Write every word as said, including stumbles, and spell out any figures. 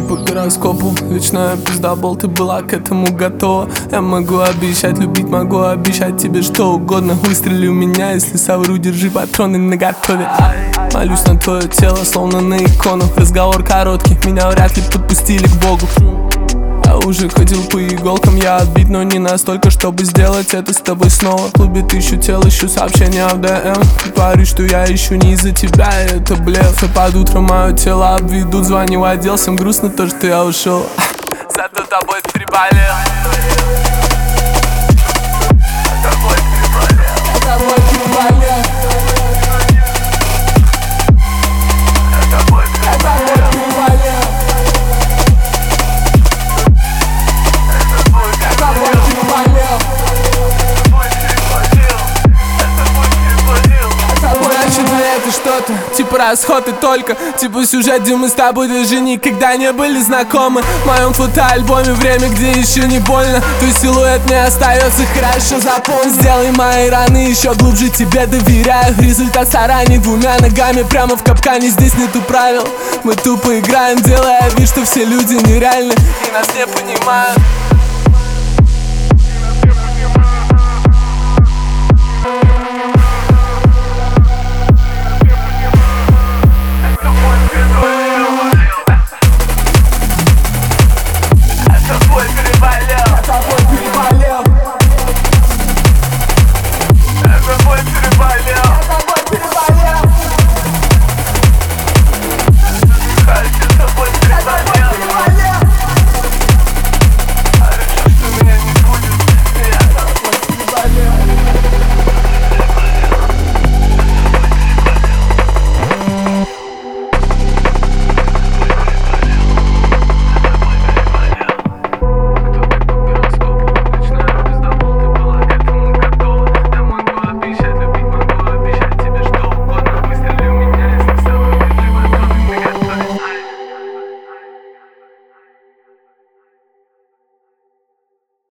по гороскопу. Вечная пиздабол, ты была к этому готова. Я могу обещать любить, могу обещать тебе что угодно. Выстрели в меня, если совру, держи патроны наготове. Молюсь на твое тело, словно на икону. Разговор короткий, меня вряд ли подпустили к Богу. Я уже ходил по иголкам, я отбит, но не настолько, чтобы сделать это с тобой снова. В клубе тысячу тел, ищу сообщения в ДМ. Притворюсь, что я ищу не из-за тебя, это блеф. И под утро мое тело обведут, звоню в отдел. Всем грустно то, что я ушел, зато тобой приболел. Тобой приболел. Тобой приболел. Тобой приболел. Что-то типа расход и только типа сюжет, где мы с тобой даже никогда не были знакомы. В моем фотоальбоме время, где еще не больно. Твой силуэт мне остается хорошо запомнить. Сделай мои раны еще глубже, тебе доверяю. Результат стараний двумя ногами прямо в капкане. Здесь нету правил, мы тупо играем, делая вид, что все люди нереальны и нас не понимают.